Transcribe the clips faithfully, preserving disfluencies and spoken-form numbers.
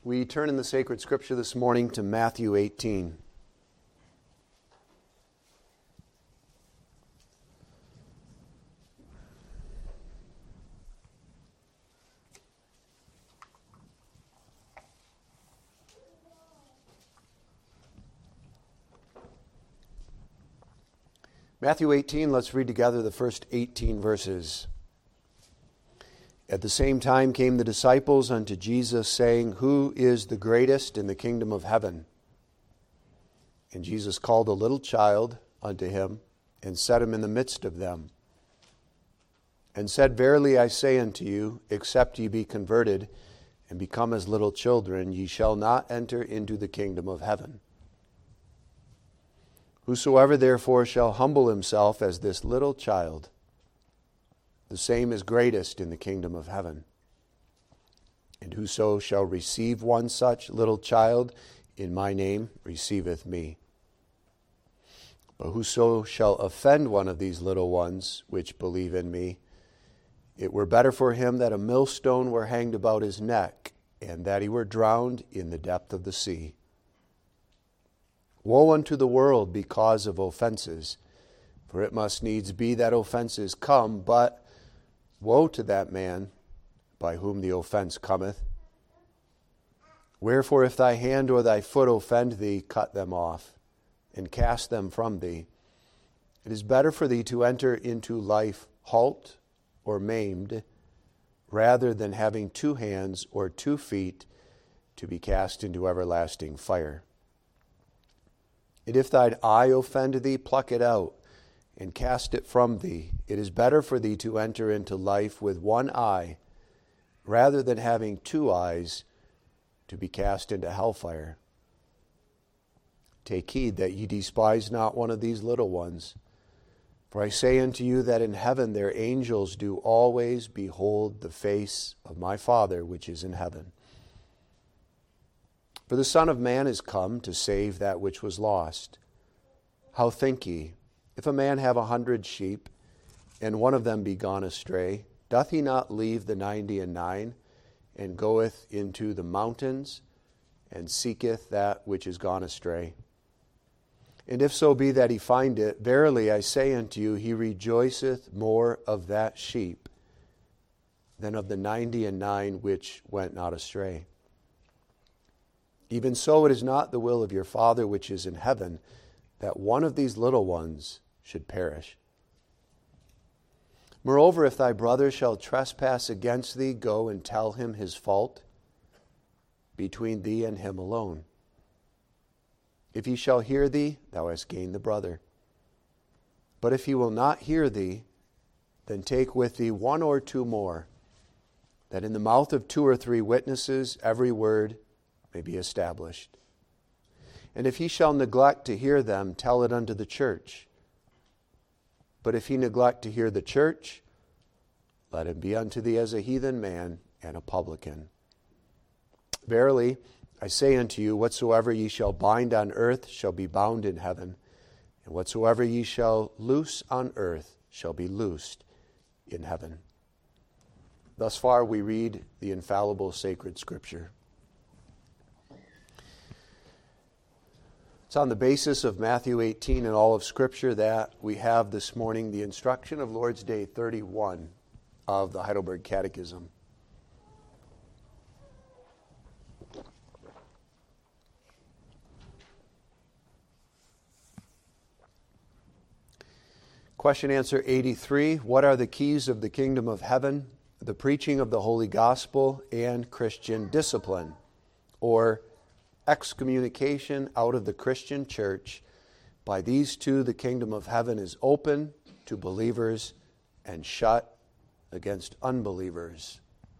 We turn in the sacred scripture this morning to Matthew eighteen. Matthew eighteen, let's read together the first eighteen verses. At the same time came the disciples unto Jesus, saying, Who is the greatest in the kingdom of heaven? And Jesus called a little child unto him, and set him in the midst of them, and said, Verily I say unto you, except ye be converted, and become as little children, ye shall not enter into the kingdom of heaven. Whosoever therefore shall humble himself as this little child, the same is greatest in the kingdom of heaven. And whoso shall receive one such little child in my name receiveth me. But whoso shall offend one of these little ones which believe in me, it were better for him that a millstone were hanged about his neck, and that he were drowned in the depth of the sea. Woe unto the world because of offenses, for it must needs be that offenses come, but woe to that man by whom the offense cometh. Wherefore if thy hand or thy foot offend thee, cut them off, and cast them from thee. It is better for thee to enter into life halt or maimed, rather than having two hands or two feet to be cast into everlasting fire. And if thine eye offend thee, pluck it out, and cast it from thee. It is better for thee to enter into life with one eye, rather than having two eyes to be cast into hellfire. Take heed that ye despise not one of these little ones. For I say unto you that in heaven their angels do always behold the face of my Father which is in heaven. For the Son of Man is come to save that which was lost. How think ye? If a man have a hundred sheep, and one of them be gone astray, doth he not leave the ninety and nine, and goeth into the mountains, and seeketh that which is gone astray? And if so be that he find it, verily I say unto you, he rejoiceth more of that sheep than of the ninety and nine which went not astray. Even so it is not the will of your Father which is in heaven, that one of these little ones should perish. Moreover, if thy brother shall trespass against thee, go and tell him his fault between thee and him alone. If he shall hear thee, thou hast gained the brother. But if he will not hear thee, then take with thee one or two more, that in the mouth of two or three witnesses every word may be established. And if he shall neglect to hear them, tell it unto the church. But if he neglect to hear the church, let him be unto thee as a heathen man and a publican. Verily, I say unto you, whatsoever ye shall bind on earth shall be bound in heaven, and whatsoever ye shall loose on earth shall be loosed in heaven. Thus far we read the infallible sacred scripture. It's on the basis of Matthew eighteen and all of Scripture that we have this morning the instruction of Lord's Day thirty-one of the Heidelberg Catechism. Question answer eighty-three, what are the keys of the kingdom of heaven? The preaching of the Holy Gospel and Christian discipline, or excommunication out of the Christian church. By these two, the kingdom of heaven is open to believers and shut against unbelievers.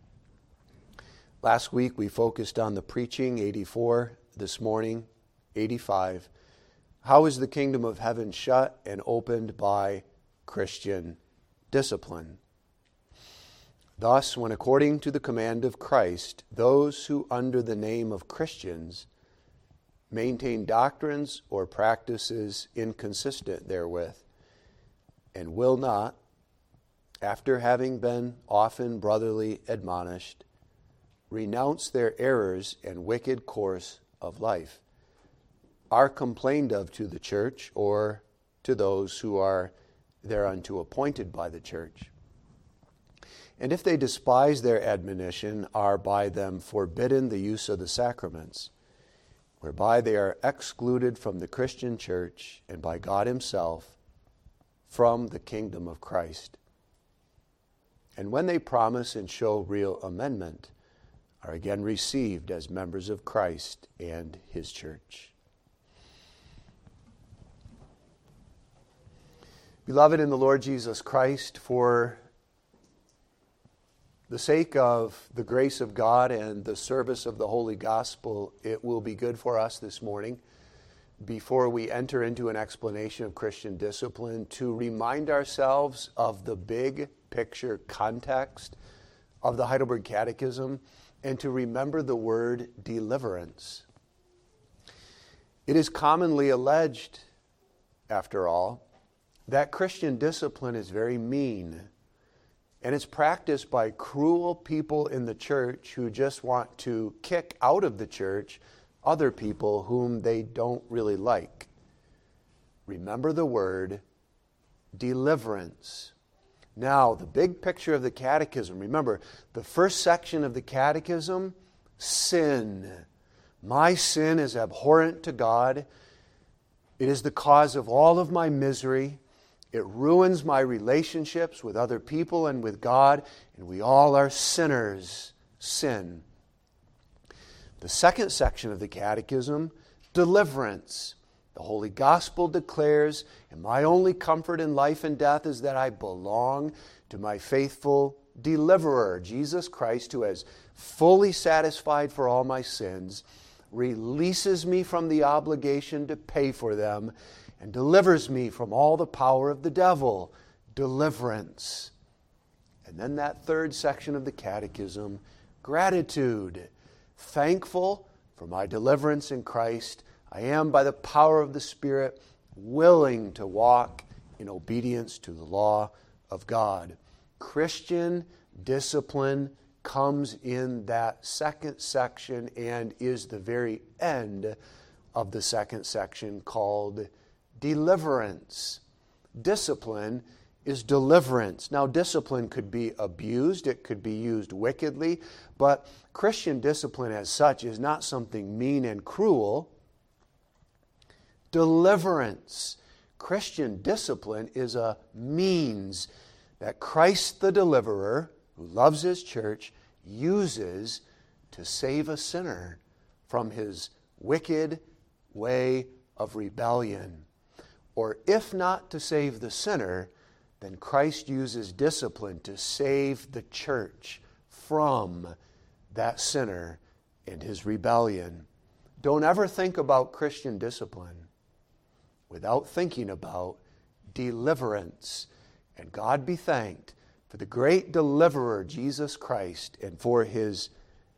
Last week we focused on the preaching, eighty-four. This morning, eighty-five. How is the kingdom of heaven shut and opened by Christian discipline? Thus, when according to the command of Christ, those who under the name of Christians maintain doctrines or practices inconsistent therewith, and will not, after having been often brotherly admonished, renounce their errors and wicked course of life, are complained of to the church or to those who are thereunto appointed by the church. And if they despise their admonition, are by them forbidden the use of the sacraments, whereby they are excluded from the Christian church and by God himself from the kingdom of Christ. And when they promise and show real amendment, are again received as members of Christ and his church. Beloved in the Lord Jesus Christ, for the sake of the grace of God and the service of the Holy Gospel, it will be good for us this morning, before we enter into an explanation of Christian discipline, to remind ourselves of the big picture context of the Heidelberg Catechism and to remember the word deliverance. It is commonly alleged, after all, that Christian discipline is very mean, and it's practiced by cruel people in the church who just want to kick out of the church other people whom they don't really like. Remember the word deliverance. Now, the big picture of the Catechism. Remember, the first section of the Catechism, sin. My sin is abhorrent to God. It is the cause of all of my misery. It ruins my relationships with other people and with God, and we all are sinners. Sin. The second section of the Catechism, deliverance. The Holy Gospel declares, and my only comfort in life and death is that I belong to my faithful deliverer, Jesus Christ, who has fully satisfied for all my sins, releases me from the obligation to pay for them, and delivers me from all the power of the devil. Deliverance. And then that third section of the Catechism, gratitude. Thankful for my deliverance in Christ, I am, by the power of the Spirit, willing to walk in obedience to the law of God. Christian discipline comes in that second section and is the very end of the second section, called deliverance. Discipline is deliverance. Now, discipline could be abused, it could be used wickedly, but Christian discipline as such is not something mean and cruel. Deliverance. Christian discipline is a means that Christ the deliverer, who loves his church, uses to save a sinner from his wicked way of rebellion. Or if not to save the sinner, then Christ uses discipline to save the church from that sinner and his rebellion. Don't ever think about Christian discipline without thinking about deliverance. And God be thanked for the great deliverer, Jesus Christ, and for his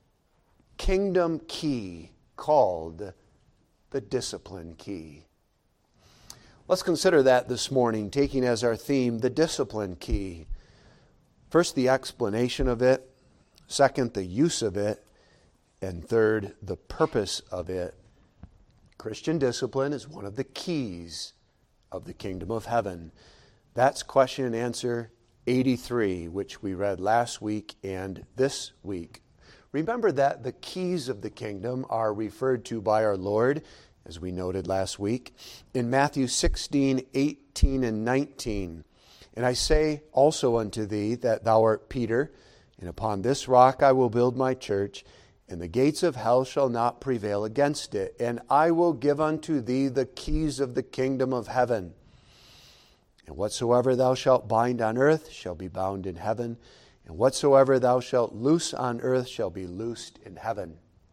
kingdom key called the discipline key. Let's consider that this morning, taking as our theme the discipline key. First, the explanation of it. Second, the use of it. And third, the purpose of it. Christian discipline is one of the keys of the kingdom of heaven. That's question and answer eighty-three, which we read last week and this week. Remember that the keys of the kingdom are referred to by our Lord, as we noted last week, in Matthew sixteen, eighteen, and nineteen. And I say also unto thee that thou art Peter, and upon this rock I will build my church, and the gates of hell shall not prevail against it. And I will give unto thee the keys of the kingdom of heaven. And whatsoever thou shalt bind on earth shall be bound in heaven, and whatsoever thou shalt loose on earth shall be loosed in heaven.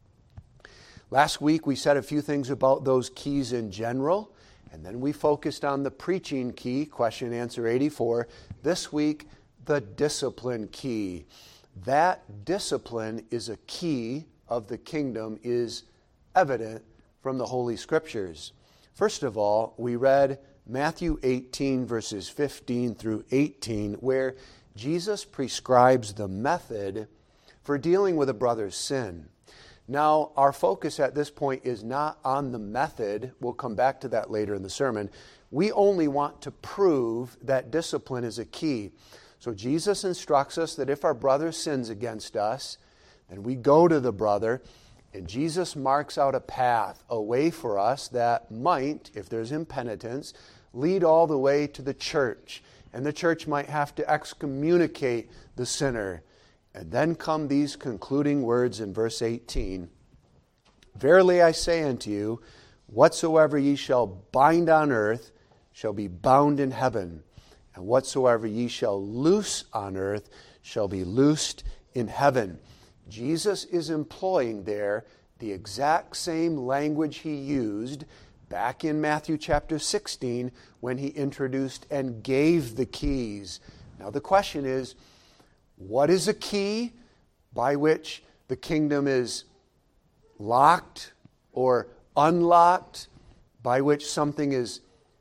Last week we said a few things about those keys in general, and then we focused on the preaching key, question and answer eighty-four. This week, the discipline key. That discipline is a key of the kingdom, is evident from the Holy Scriptures. First of all, we read Matthew eighteen, verses fifteen through eighteen, where Jesus prescribes the method for dealing with a brother's sin. Now, our focus at this point is not on the method. We'll come back to that later in the sermon. We only want to prove that discipline is a key. So Jesus instructs us that if our brother sins against us, then we go to the brother, and Jesus marks out a path, a way for us that might, if there's impenitence, lead all the way to the church. And the church might have to excommunicate the sinner. And then come these concluding words in verse eighteen. Verily I say unto you, whatsoever ye shall bind on earth shall be bound in heaven, and whatsoever ye shall loose on earth shall be loosed in heaven. Jesus is employing there the exact same language he used back in Matthew chapter sixteen when he introduced and gave the keys. Now the question is, what is a key by which the kingdom is locked or unlocked, by which something is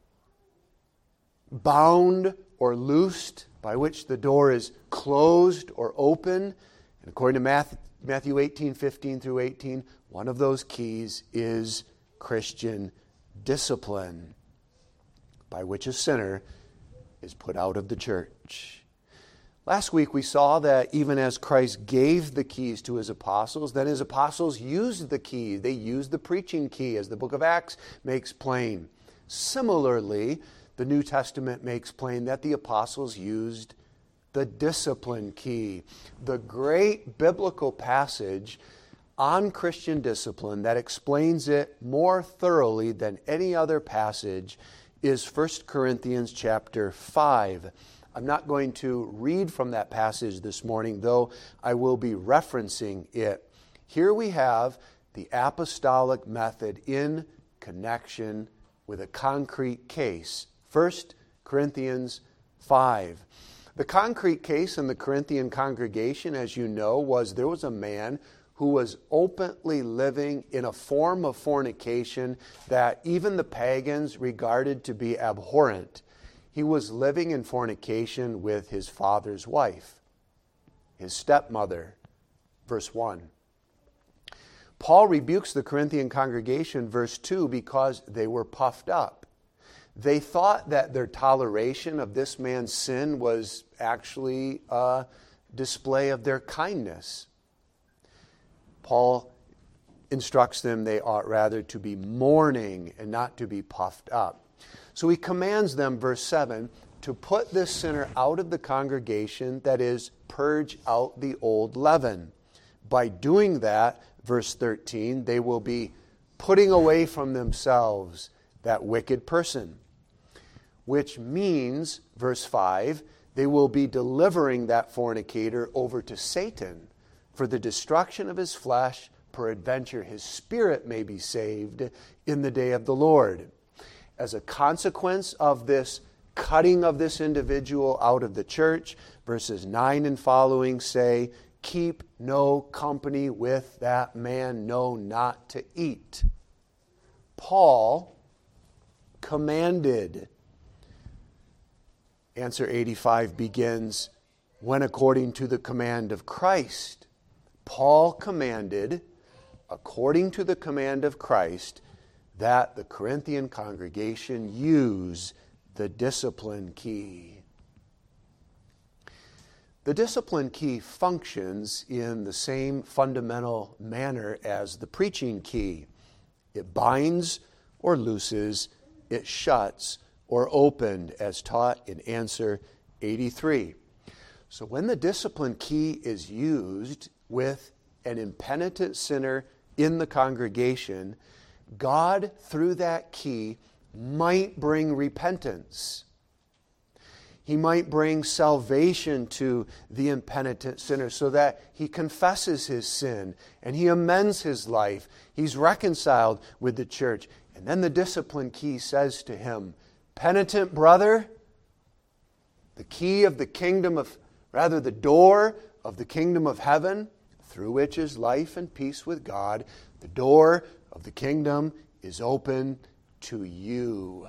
bound or loosed, by which the door is closed or open? And according to Matthew eighteen, fifteen through eighteen, one of those keys is Christian discipline, by which a sinner is put out of the church. Last week we saw that even as Christ gave the keys to his apostles, then his apostles used the key. They used the preaching key, as the book of Acts makes plain. Similarly, the New Testament makes plain that the apostles used the discipline key. The great biblical passage on Christian discipline that explains it more thoroughly than any other passage is First Corinthians chapter five. I'm not going to read from that passage this morning, though I will be referencing it. Here we have the apostolic method in connection with a concrete case. First Corinthians five. The concrete case in the Corinthian congregation, as you know, was there was a man who was openly living in a form of fornication that even the pagans regarded to be abhorrent. He was living in fornication with his father's wife, his stepmother. Verse one. Paul rebukes the Corinthian congregation, verse two, because they were puffed up. They thought that their toleration of this man's sin was actually a display of their kindness. Paul instructs them they ought rather to be mourning and not to be puffed up. So he commands them, verse seven, to put this sinner out of the congregation, that is, purge out the old leaven. By doing that, verse thirteen, they will be putting away from themselves that wicked person. Which means, verse five, they will be delivering that fornicator over to Satan for the destruction of his flesh, peradventure his spirit may be saved in the day of the Lord. As a consequence of this cutting of this individual out of the church, verses nine and following say, keep no company with that man, no, not to eat. Paul commanded. Answer eighty-five begins, when according to the command of Christ. Paul commanded, according to the command of Christ, that the Corinthian congregation use the discipline key. The discipline key functions in the same fundamental manner as the preaching key. It binds or looses, it shuts or opened, as taught in answer eighty-three. So when the discipline key is used with an impenitent sinner in the congregation, God, through that key, might bring repentance. He might bring salvation to the impenitent sinner so that he confesses his sin and he amends his life. He's reconciled with the church. And then the discipline key says to him, penitent brother, the key of the kingdom of, rather the door of the kingdom of heaven, through which is life and peace with God, the door of the kingdom is open to you.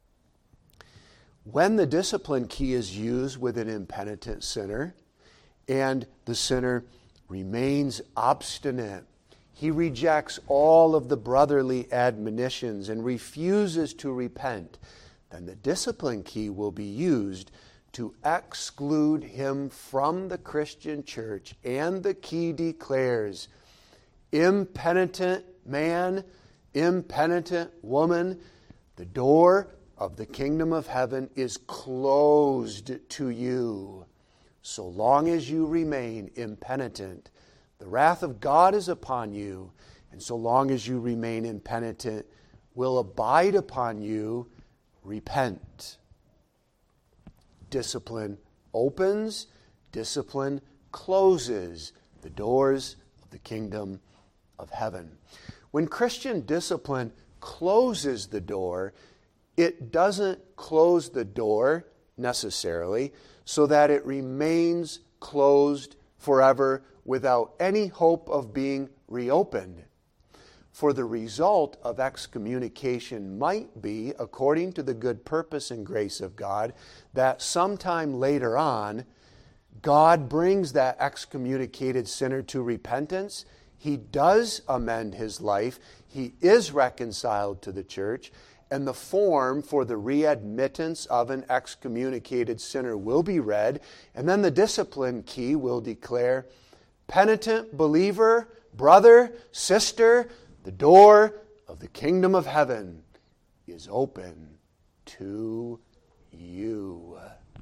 When the discipline key is used with an impenitent sinner, and the sinner remains obstinate. He rejects all of the brotherly admonitions and refuses to repent, then the discipline key will be used to exclude him from the Christian church. And the key declares, impenitent man, impenitent woman, the door of the kingdom of heaven is closed to you. So long as you remain impenitent, the wrath of God is upon you, and so long as you remain impenitent, will abide upon you. Repent. Discipline opens, discipline closes the doors of the kingdom of heaven. When Christian discipline closes the door, it doesn't close the door necessarily so that it remains closed forever without any hope of being reopened. For the result of excommunication might be, according to the good purpose and grace of God, that sometime later on, God brings that excommunicated sinner to repentance. He does amend his life. He is reconciled to the church. And the form for the readmittance of an excommunicated sinner will be read. And then the discipline key will declare, penitent believer, brother, sister, the door of the kingdom of heaven is open to you.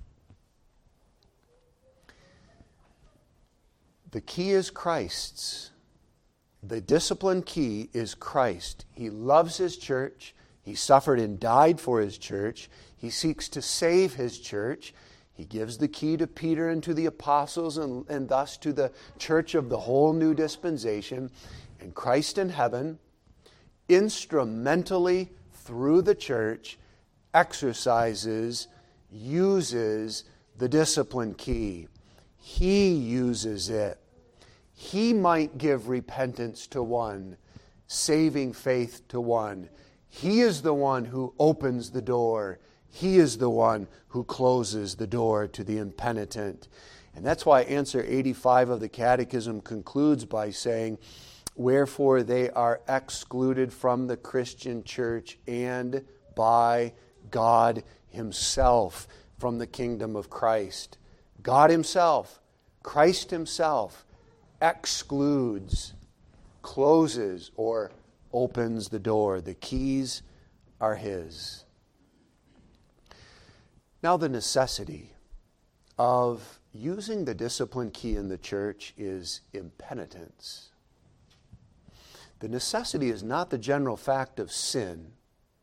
The key is Christ's. The discipline key is Christ. He loves his church. He suffered and died for his church. He seeks to save his church. He gives the key to Peter and to the apostles and, and thus to the church of the whole new dispensation. And Christ in heaven, instrumentally through the church, exercises, uses the discipline key. He uses it. He might give repentance to one, saving faith to one. He is the one who opens the door. He is the one who closes the door to the impenitent. And that's why answer eighty-five of the Catechism concludes by saying, wherefore they are excluded from the Christian church and by God himself from the kingdom of Christ. God himself, Christ himself, excludes, closes, or opens the door. The keys are his. Now the necessity of using the discipline key in the church is impenitence. The necessity is not the general fact of sin.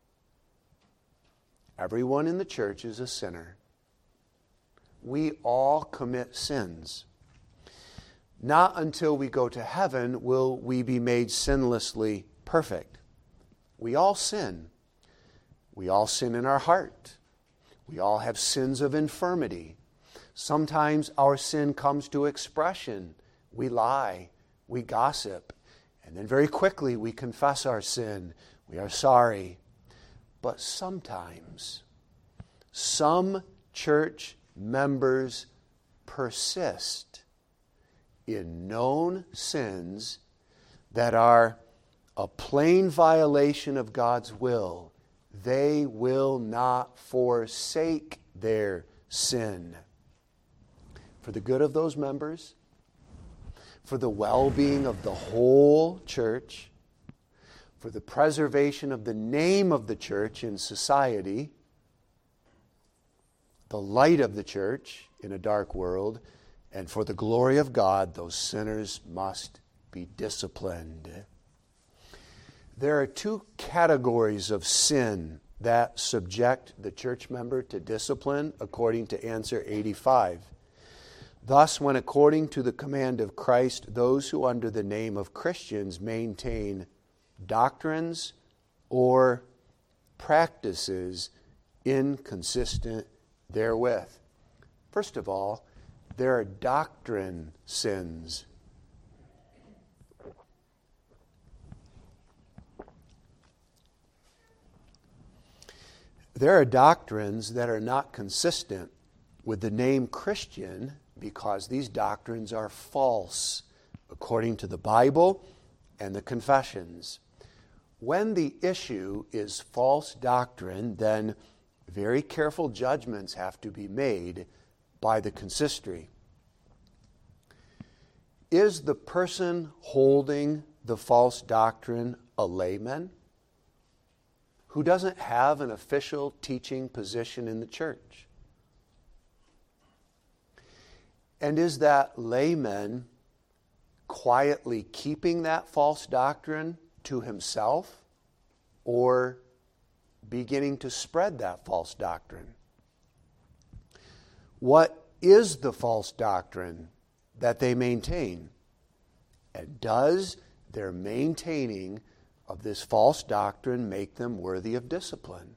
Everyone in the church is a sinner. We all commit sins. Not until we go to heaven will we be made sinlessly perfect. We all sin. We all sin in our heart. We all have sins of infirmity. Sometimes our sin comes to expression. We lie. We gossip. And then very quickly we confess our sin. We are sorry. But sometimes some church members persist in known sins that are a plain violation of God's will. They will not forsake their sin. For the good of those members, for the well-being of the whole church, for the preservation of the name of the church in society, the light of the church in a dark world, and for the glory of God, those sinners must be disciplined. There are two categories of sin that subject the church member to discipline according to answer eighty-five. Thus, when according to the command of Christ, those who under the name of Christians maintain doctrines or practices inconsistent therewith. First of all, there are doctrine sins. There are doctrines that are not consistent with the name Christian because these doctrines are false according to the Bible and the confessions. When the issue is false doctrine, then very careful judgments have to be made by the consistory. Is the person holding the false doctrine a layman who doesn't have an official teaching position in the church? And is that layman quietly keeping that false doctrine to himself or beginning to spread that false doctrine? What is the false doctrine that they maintain? And does their maintaining of this false doctrine make them worthy of discipline?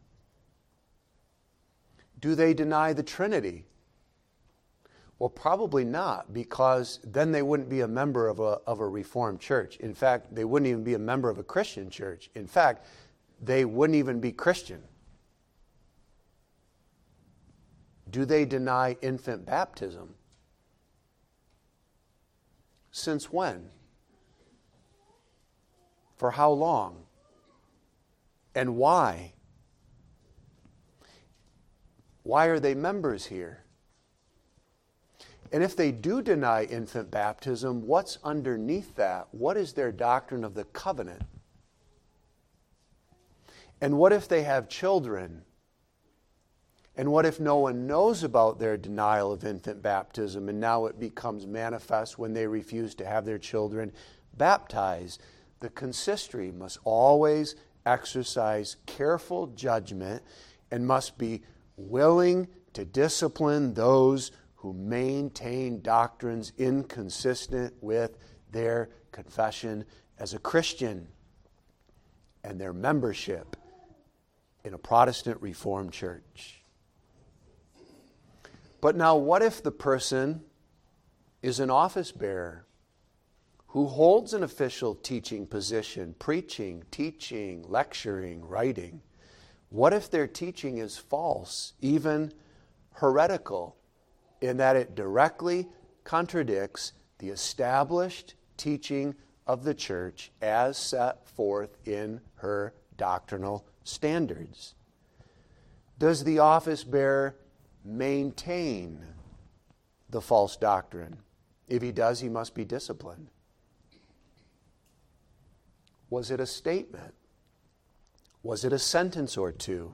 Do they deny the Trinity? Well, probably not, because then they wouldn't be a member of a, of a Reformed church. In fact, they wouldn't even be a member of a Christian church. In fact, they wouldn't even be Christian. Do they deny infant baptism? Since when? For how long? And why? Why are they members here? And if they do deny infant baptism, what's underneath that? What is their doctrine of the covenant? And what if they have children? And what if no one knows about their denial of infant baptism and now it becomes manifest when they refuse to have their children baptized? The consistory must always exercise careful judgment and must be willing to discipline those who maintain doctrines inconsistent with their confession as a Christian and their membership in a Protestant Reformed church. But now, what if the person is an office bearer who holds an official teaching position, preaching, teaching, lecturing, writing? What if their teaching is false, even heretical, in that it directly contradicts the established teaching of the church as set forth in her doctrinal standards? Does the office bearer maintain the false doctrine? If he does, he must be disciplined. Was it a statement? Was it a sentence or two?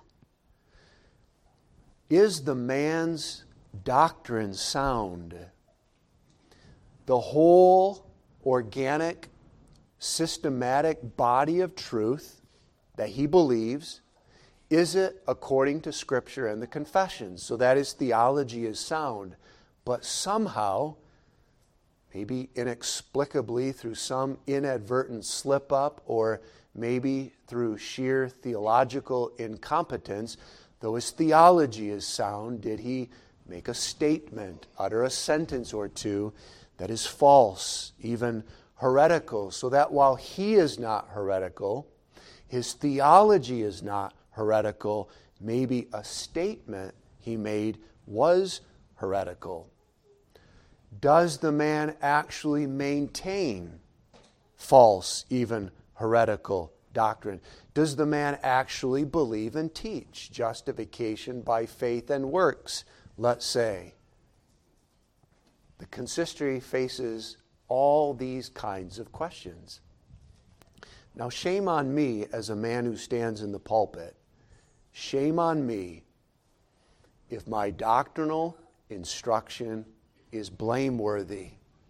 Is the man's doctrine sound? The whole organic, systematic body of truth that he believes, is it according to Scripture and the confessions, so that his theology is sound? But somehow, maybe inexplicably through some inadvertent slip-up, or maybe through sheer theological incompetence, though his theology is sound, did he make a statement, utter a sentence or two that is false, even heretical, so that while he is not heretical, his theology is not heretical, maybe a statement he made was heretical? Does the man actually maintain false, even heretical doctrine? Does the man actually believe and teach justification by faith and works, let's say? The consistory faces all these kinds of questions. Now, shame on me as a man who stands in the pulpit. Shame on me if my doctrinal instruction is blameworthy.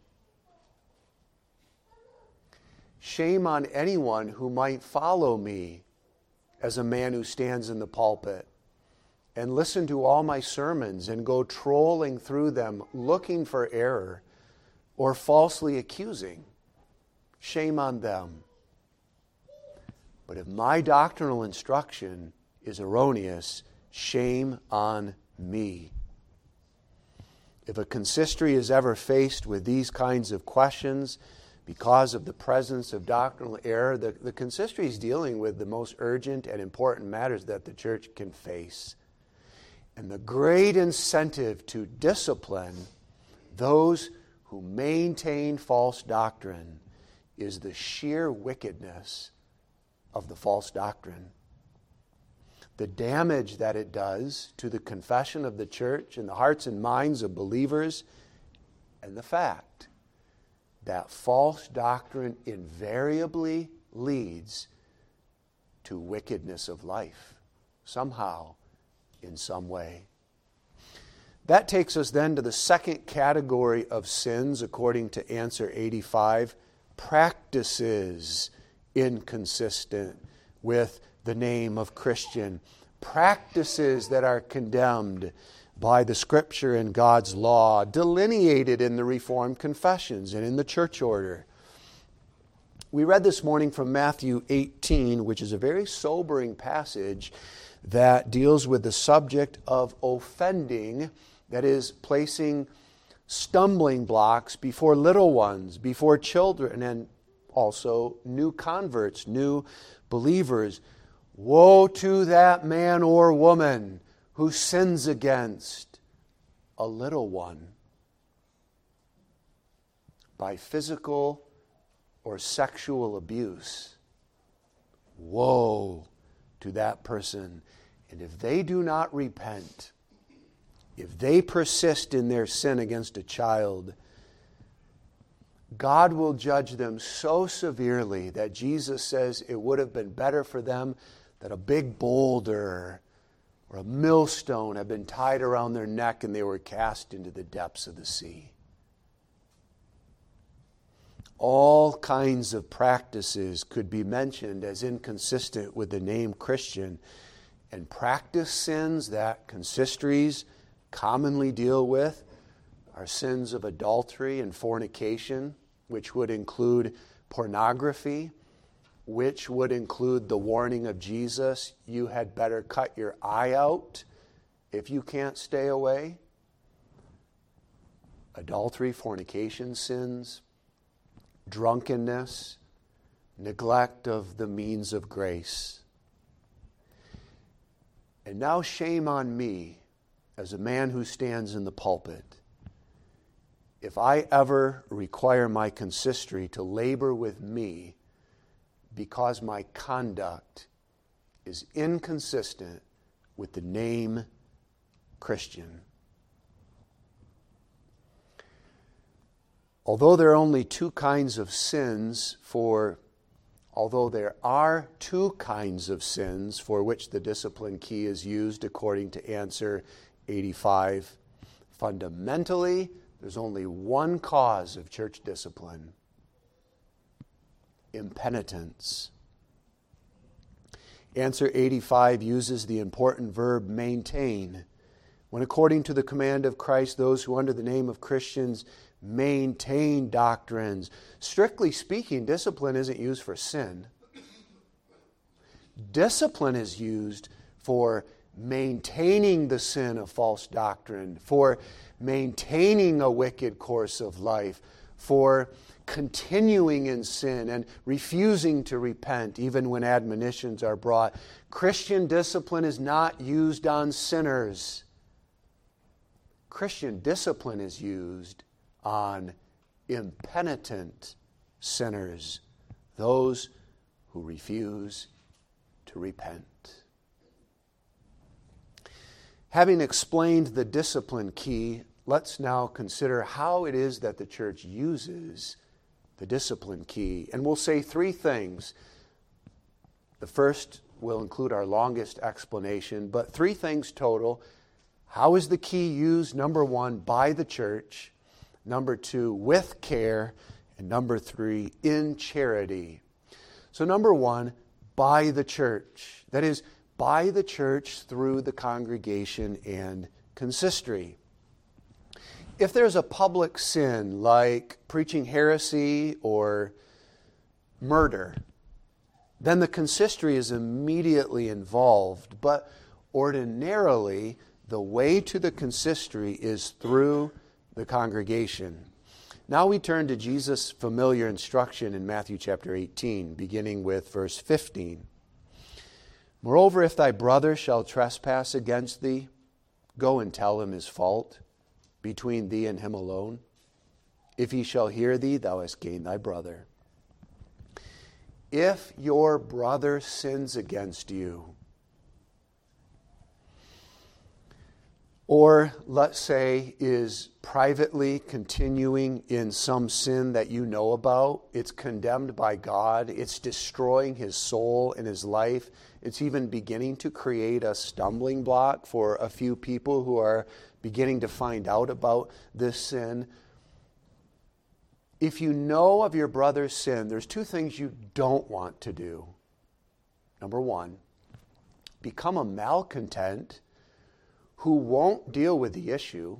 Shame on anyone who might follow me as a man who stands in the pulpit and listen to all my sermons and go trolling through them looking for error or falsely accusing. Shame on them. But if my doctrinal instruction is erroneous, shame on me. If a consistory is ever faced with these kinds of questions because of the presence of doctrinal error, the, the consistory is dealing with the most urgent and important matters that the church can face. And the great incentive to discipline those who maintain false doctrine is the sheer wickedness of the false doctrine. The damage that it does to the confession of the church and the hearts and minds of believers, and the fact that false doctrine invariably leads to wickedness of life, somehow, in some way. That takes us then to the second category of sins, according to answer eighty-five, practices inconsistent with the name of Christian. Practices that are condemned by the Scripture and God's law, delineated in the Reformed confessions and in the church order. We read this morning from Matthew eighteen, which is a very sobering passage that deals with the subject of offending, that is, placing stumbling blocks before little ones, before children, and also new converts, new believers. Woe to that man or woman who sins against a little one by physical or sexual abuse. Woe to that person. And if they do not repent, if they persist in their sin against a child, God will judge them so severely that Jesus says it would have been better for them that a big boulder or a millstone had been tied around their neck and they were cast into the depths of the sea. All kinds of practices could be mentioned as inconsistent with the name Christian, and practice sins that consistories commonly deal with are sins of adultery and fornication, which would include pornography, which would include the warning of Jesus, you had better cut your eye out if you can't stay away. Adultery, fornication sins, drunkenness, neglect of the means of grace. And now shame on me as a man who stands in the pulpit if I ever require my consistory to labor with me because my conduct is inconsistent with the name Christian. Although there are only two kinds of sins for, although there are two kinds of sins for which the discipline key is used according to answer eighty-five, fundamentally, there's only one cause of church discipline: impenitence. Answer eighty-five uses the important verb maintain, when according to the command of Christ, those who under the name of Christians maintain doctrines. Strictly speaking, discipline isn't used for sin. Discipline is used for maintaining the sin of false doctrine, for maintaining a wicked course of life, for continuing in sin and refusing to repent even when admonitions are brought. Christian discipline is not used on sinners. Christian discipline is used on impenitent sinners, those who refuse to repent. Having explained the discipline key, let's now consider how it is that the church uses the discipline key. And we'll say three things. The first will include our longest explanation, but three things total. How is the key used? Number one, by the church. Number two, with care. And number three, in charity. So number one, by the church. That is, by the church through the congregation and consistory. If there's a public sin like preaching heresy or murder, then the consistory is immediately involved. But ordinarily, the way to the consistory is through the congregation. Now we turn to Jesus' familiar instruction in Matthew chapter eighteen, beginning with verse fifteen. Moreover, if thy brother shall trespass against thee, go and tell him his fault between thee and him alone? If he shall hear thee, thou hast gained thy brother. If your brother sins against you, or let's say is privately continuing in some sin that you know about, it's condemned by God, it's destroying his soul and his life, it's even beginning to create a stumbling block for a few people who are beginning to find out about this sin. If you know of your brother's sin, there's two things you don't want to do. Number one, become a malcontent who won't deal with the issue,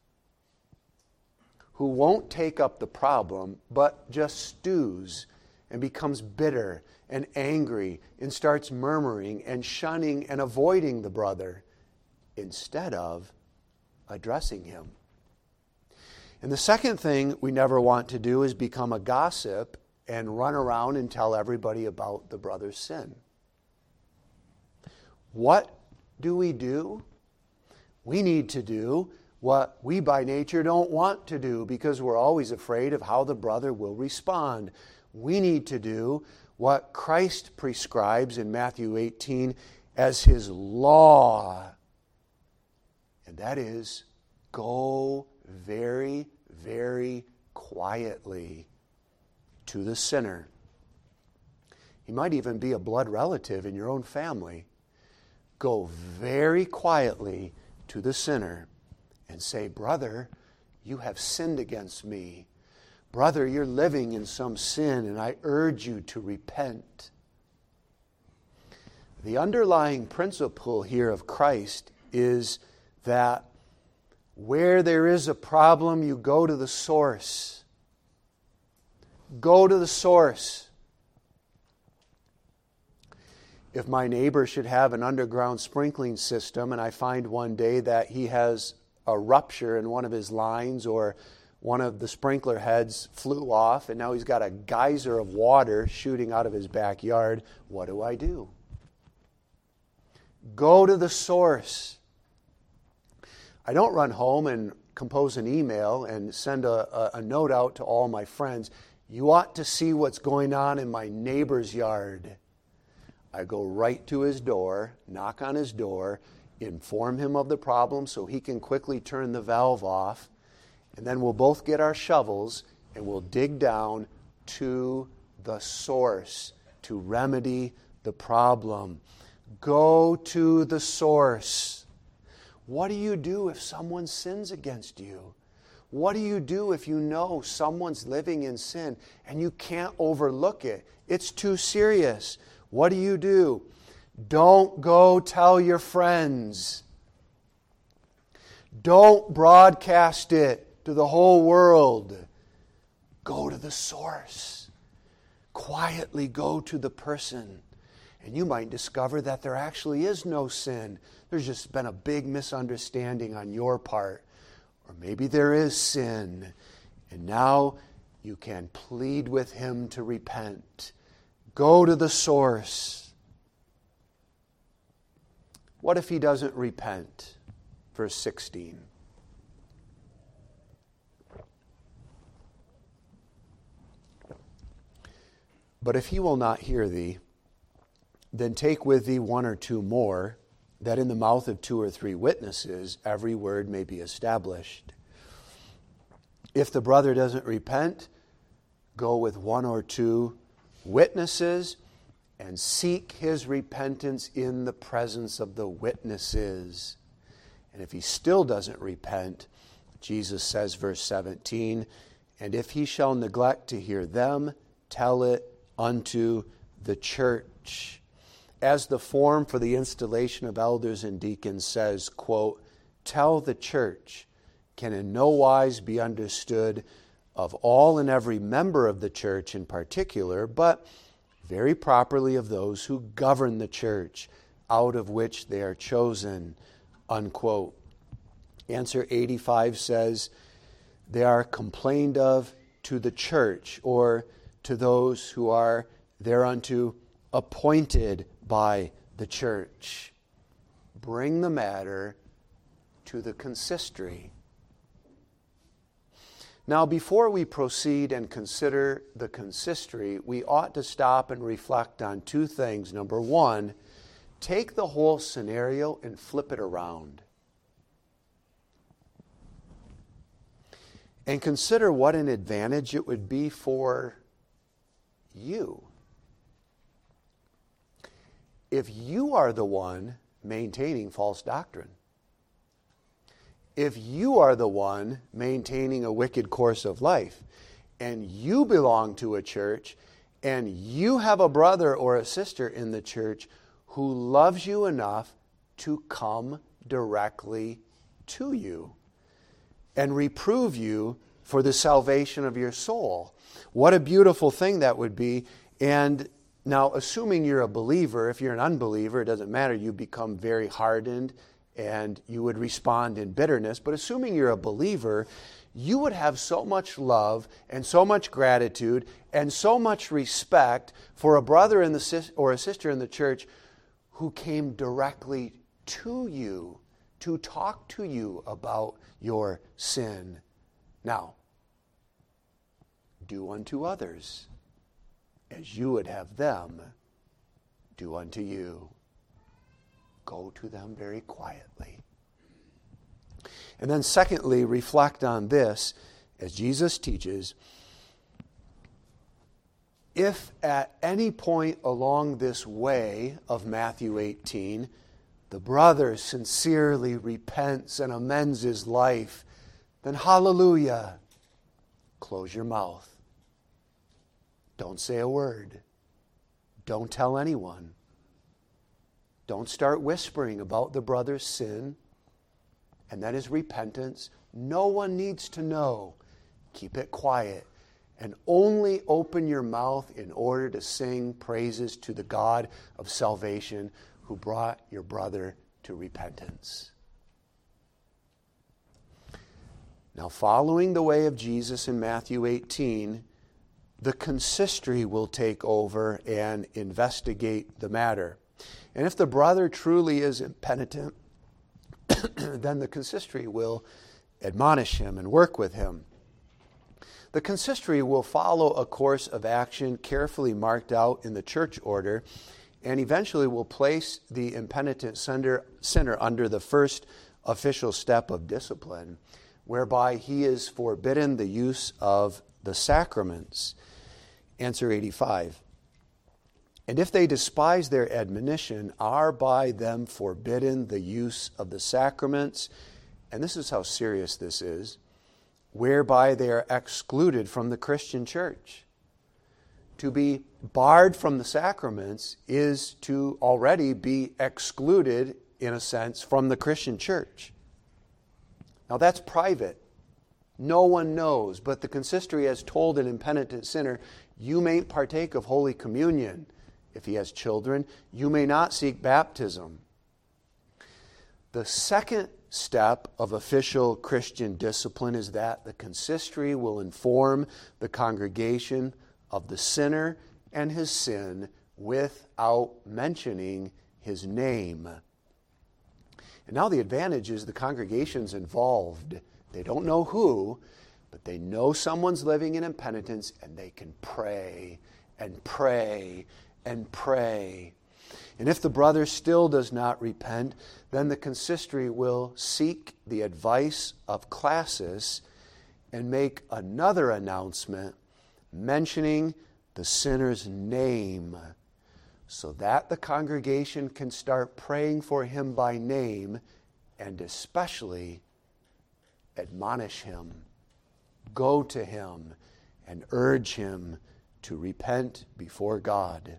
who won't take up the problem, but just stews and becomes bitter and angry and starts murmuring and shunning and avoiding the brother instead of addressing him. And the second thing we never want to do is become a gossip and run around and tell everybody about the brother's sin. What do we do? We need to do what we by nature don't want to do because we're always afraid of how the brother will respond. We need to do what Christ prescribes in Matthew eighteen as his law. And that is, go very, very quietly to the sinner. He might even be a blood relative in your own family. Go very quietly to the sinner and say, brother, you have sinned against me. Brother, you're living in some sin, and I urge you to repent. The underlying principle here of Christ is that where there is a problem, you go to the source. Go to the source. If my neighbor should have an underground sprinkling system and I find one day that he has a rupture in one of his lines or one of the sprinkler heads flew off and now he's got a geyser of water shooting out of his backyard, what do I do? Go to the source. I don't run home and compose an email and send a, a, a note out to all my friends. You ought to see what's going on in my neighbor's yard. I go right to his door, knock on his door, inform him of the problem so he can quickly turn the valve off, and then we'll both get our shovels and we'll dig down to the source to remedy the problem. Go to the source. What do you do if someone sins against you? What do you do if you know someone's living in sin and you can't overlook it? It's too serious. What do you do? Don't go tell your friends. Don't broadcast it to the whole world. Go to the source. Quietly go to the person. And you might discover that there actually is no sin. There's just been a big misunderstanding on your part. Or maybe there is sin. And now you can plead with him to repent. Go to the source. What if he doesn't repent? Verse sixteen. But if he will not hear thee, then take with thee one or two more, that in the mouth of two or three witnesses every word may be established. If the brother doesn't repent, go with one or two witnesses and seek his repentance in the presence of the witnesses. And if he still doesn't repent, Jesus says, verse seventeen, and if he shall neglect to hear them, tell it unto the church. As the form for the installation of elders and deacons says, quote, tell the church can in no wise be understood of all and every member of the church in particular, but very properly of those who govern the church, out of which they are chosen, unquote. Answer eighty-five says, they are complained of to the church, or to those who are thereunto appointed by the church. Bring the matter to the consistory. Now, before we proceed and consider the consistory, we ought to stop and reflect on two things. Number one, take the whole scenario and flip it around. And consider what an advantage it would be for you if you are the one maintaining false doctrine. If you are the one maintaining a wicked course of life, and you belong to a church, and you have a brother or a sister in the church who loves you enough to come directly to you and reprove you for the salvation of your soul. What a beautiful thing that would be. And now, assuming you're a believer, if you're an unbeliever, it doesn't matter. You become very hardened and you would respond in bitterness. But assuming you're a believer, you would have so much love and so much gratitude and so much respect for a brother in the or a sister in the church who came directly to you to talk to you about your sin. Now, do unto others as you would have them do unto you. Go to them very quietly. And then secondly, reflect on this as Jesus teaches. If at any point along this way of Matthew eighteen, the brother sincerely repents and amends his life, then hallelujah, close your mouth. Don't say a word. Don't tell anyone. Don't start whispering about the brother's sin and then his repentance. No one needs to know. Keep it quiet. And only open your mouth in order to sing praises to the God of salvation who brought your brother to repentance. Now, following the way of Jesus in Matthew eighteen, the consistory will take over and investigate the matter. And if the brother truly is impenitent, then the consistory will admonish him and work with him. The consistory will follow a course of action carefully marked out in the church order, and eventually will place the impenitent sinner, sinner under the first official step of discipline, whereby he is forbidden the use of the sacraments. Answer eighty-five. And if they despise their admonition, are by them forbidden the use of the sacraments, and this is how serious this is, whereby they are excluded from the Christian church. To be barred from the sacraments is to already be excluded, in a sense, from the Christian church. Now that's private. No one knows, but the consistory has told an impenitent sinner, you may partake of Holy Communion. If he has children, you may not seek baptism. The second step of official Christian discipline is that the consistory will inform the congregation of the sinner and his sin without mentioning his name. And now the advantage is the congregation's involved. They don't know who, but they know someone's living in impenitence, and they can pray and pray and pray. And if the brother still does not repent, then the consistory will seek the advice of Classis and make another announcement mentioning the sinner's name, so that the congregation can start praying for him by name and especially admonish him, go to him, and urge him to repent before God.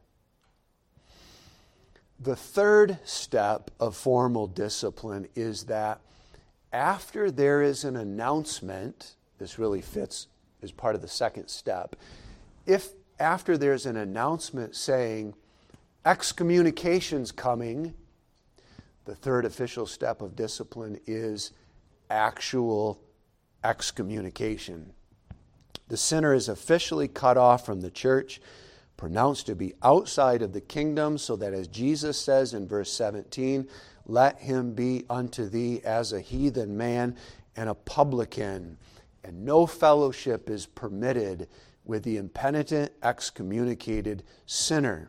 The third step of formal discipline is that after there is an announcement, this really fits as part of the second step, if after there's an announcement saying excommunication's coming, the third official step of discipline is actual excommunication. The sinner is officially cut off from the church, pronounced to be outside of the kingdom, so that as Jesus says in verse seventeen, let him be unto thee as a heathen man and a publican. and no fellowship is permitted with the impenitent, excommunicated sinner.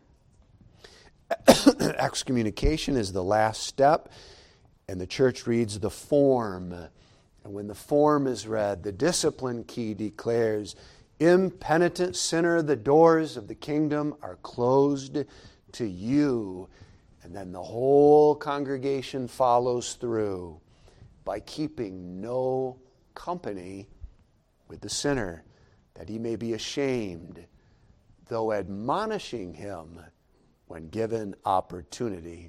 Excommunication is the last step, and the church reads the form. And when the form is read, the discipline key declares, impenitent sinner, the doors of the kingdom are closed to you. And then the whole congregation follows through by keeping no company with the sinner, that he may be ashamed, though admonishing him when given opportunity.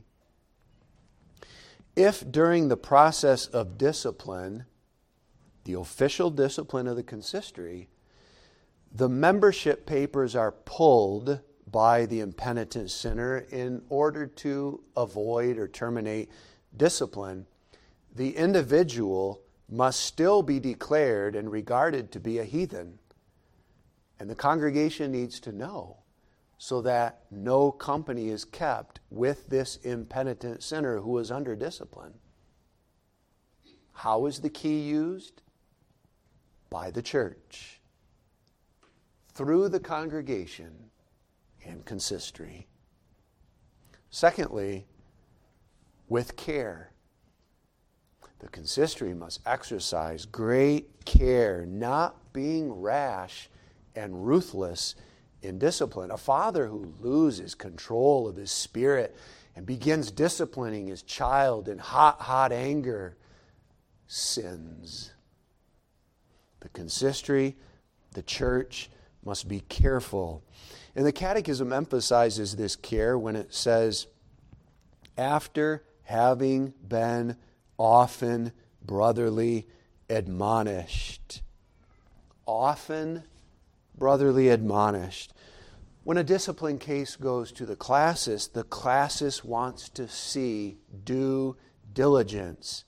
If during the process of discipline, the official discipline of the consistory, the membership papers are pulled by the impenitent sinner in order to avoid or terminate discipline, the individual must still be declared and regarded to be a heathen. And the congregation needs to know, so that no company is kept with this impenitent sinner who is under discipline. How is the key used? By the church, through the congregation and consistory. Secondly, with care. The consistory must exercise great care, not being rash and ruthless in discipline. A father who loses control of his spirit and begins disciplining his child in hot, hot anger sins. The consistory, the church, must be careful. And the Catechism emphasizes this care when it says, after having been often brotherly admonished. Often brotherly admonished. When a discipline case goes to the classis, the classis wants to see due diligence.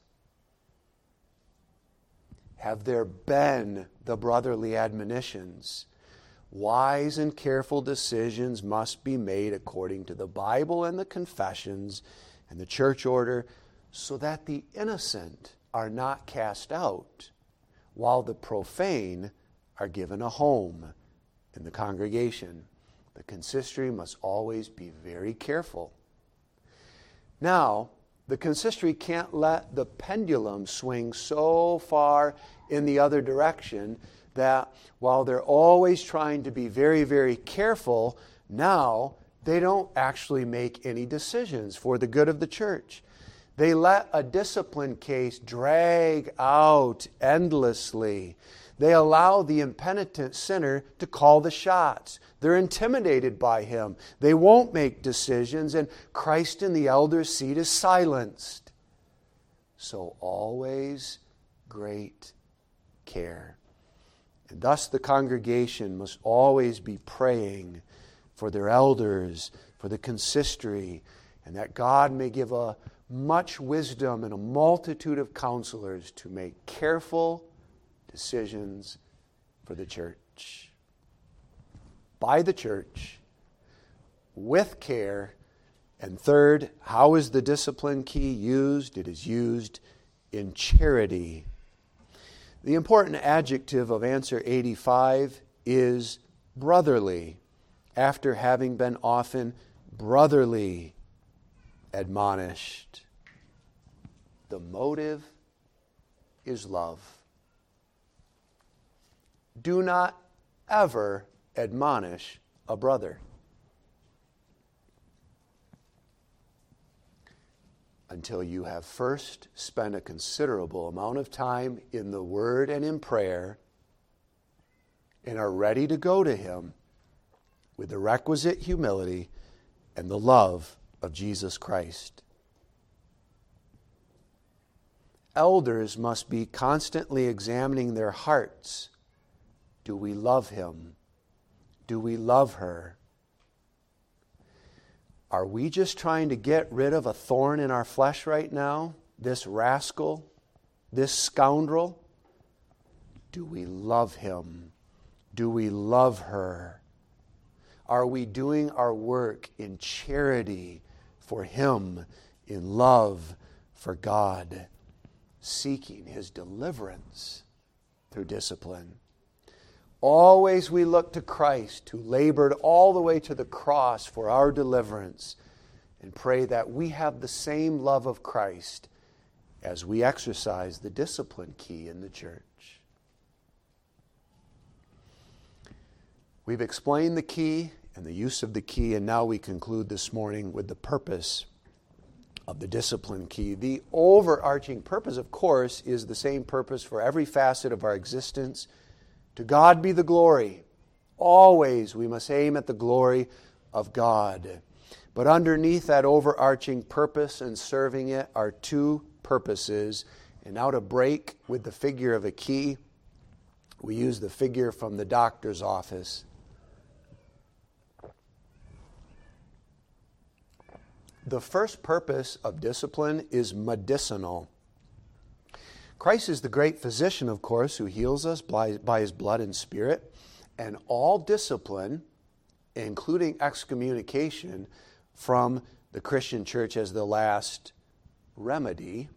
Have there been the brotherly admonitions? Wise and careful decisions must be made according to the Bible and the confessions and the church order, so that the innocent are not cast out, while the profane are given a home in the congregation. The consistory must always be very careful. Now, the consistory can't let the pendulum swing so far in the other direction that while they're always trying to be very, very careful, now they don't actually make any decisions for the good of the church. They let a discipline case drag out endlessly. They allow the impenitent sinner to call the shots. They're intimidated by him. They won't make decisions, and Christ in the elder's seat is silenced. So always great care. And thus the congregation must always be praying for their elders, for the consistory, and that God may give a much wisdom and a multitude of counselors to make careful decisions for the church. By the church, with care. And third, how is the discipline key used? It is used in charity. The important adjective of answer eighty-five is brotherly, after having been often brotherly admonished. The motive is love. Do not ever admonish a brother until you have first spent a considerable amount of time in the Word and in prayer and are ready to go to Him with the requisite humility and the love of Jesus Christ. Elders must be constantly examining their hearts. Do we love him? Do we love her? Are we just trying to get rid of a thorn in our flesh right now? This rascal? This scoundrel? Do we love him? Do we love her? Are we doing our work in charity for him, in love for God, seeking his deliverance through discipline. Always we look to Christ, who labored all the way to the cross for our deliverance, and pray that we have the same love of Christ as we exercise the discipline key in the church. We've explained the key and the use of the key, and now we conclude this morning with the purpose of the discipline key. The overarching purpose, of course, is the same purpose for every facet of our existence. To God be the glory. Always we must aim at the glory of God. But underneath that overarching purpose and serving it are two purposes. And now to break with the figure of a key, we use the figure from the doctor's office. The first purpose of discipline is medicinal. Christ is the great physician, of course, who heals us by, by his blood and spirit. And all discipline, including excommunication from the Christian church as the last remedy,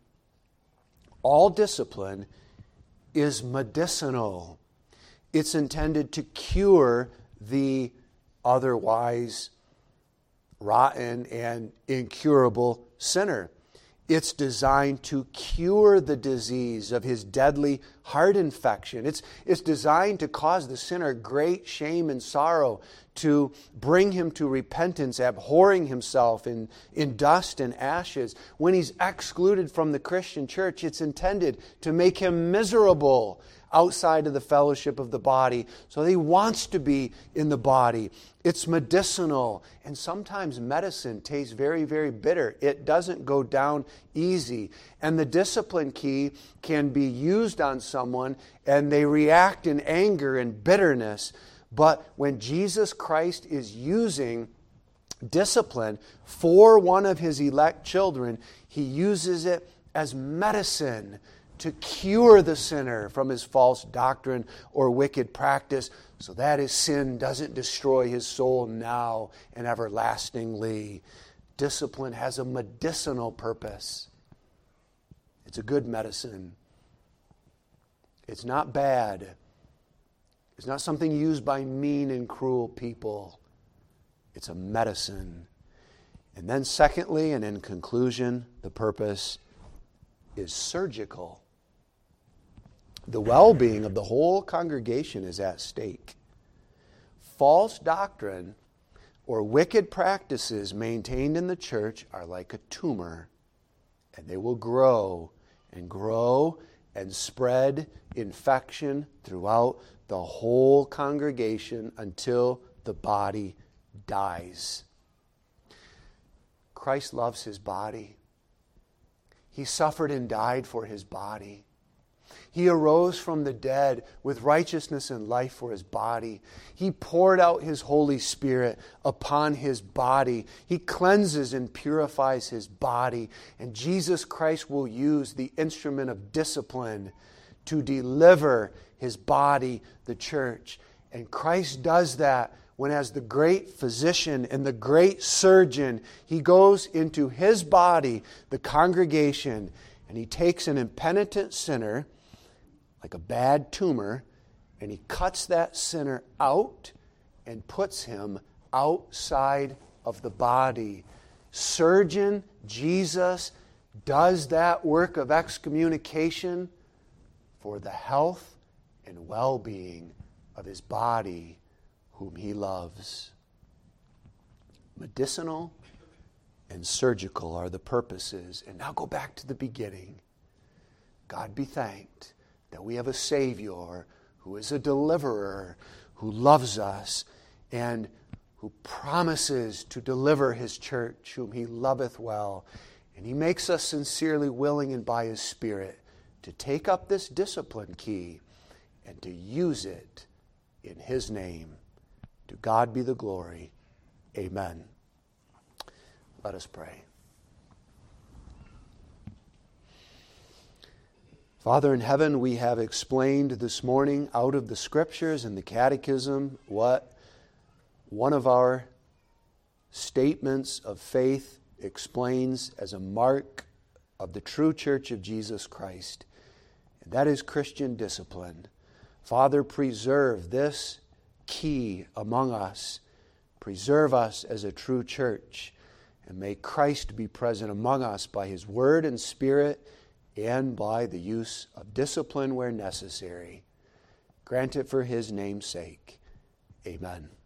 all discipline is medicinal. It's intended to cure the otherwise rotten and incurable sinner. It's designed to cure the disease of his deadly heart infection. It's, it's designed to cause the sinner great shame and sorrow, to bring him to repentance, abhorring himself in, in dust and ashes. When he's excluded from the Christian church, it's intended to make him miserable outside of the fellowship of the body, so he wants to be in the body. It's medicinal, and sometimes medicine tastes very, very bitter. It doesn't go down easy. And the discipline key can be used on someone, and they react in anger and bitterness. But when Jesus Christ is using discipline for one of his elect children, he uses it as medicine to cure the sinner from his false doctrine or wicked practice, so that his sin doesn't destroy his soul now and everlastingly. Discipline has a medicinal purpose. It's a good medicine. It's not bad. It's not something used by mean and cruel people. It's a medicine. And then secondly, and in conclusion, the purpose is surgical. The well-being of the whole congregation is at stake. False doctrine or wicked practices maintained in the church are like a tumor, and they will grow and grow and spread infection throughout the whole congregation until the body dies. Christ loves his body. He suffered and died for his body. He arose from the dead with righteousness and life for his body. He poured out his Holy Spirit upon his body. He cleanses and purifies his body. And Jesus Christ will use the instrument of discipline to deliver his body, the church. And Christ does that when, as the great physician and the great surgeon, he goes into his body, the congregation, and he takes an impenitent sinner, like a bad tumor, and he cuts that sinner out and puts him outside of the body. Surgeon Jesus does that work of excommunication for the health and well-being of his body, whom he loves. Medicinal and surgical are the purposes. And now go back to the beginning. God be thanked that we have a Savior who is a deliverer, who loves us, and who promises to deliver his church, whom he loveth well. And he makes us sincerely willing, and by his Spirit, to take up this discipline key and to use it in his name. To God be the glory. Amen. Let us pray. Father in heaven, we have explained this morning out of the Scriptures and the Catechism what one of our statements of faith explains as a mark of the true Church of Jesus Christ. And that is Christian discipline. Father, preserve this key among us. Preserve us as a true church. And may Christ be present among us by his word and spirit and by the use of discipline where necessary. Grant it for his name's sake. Amen.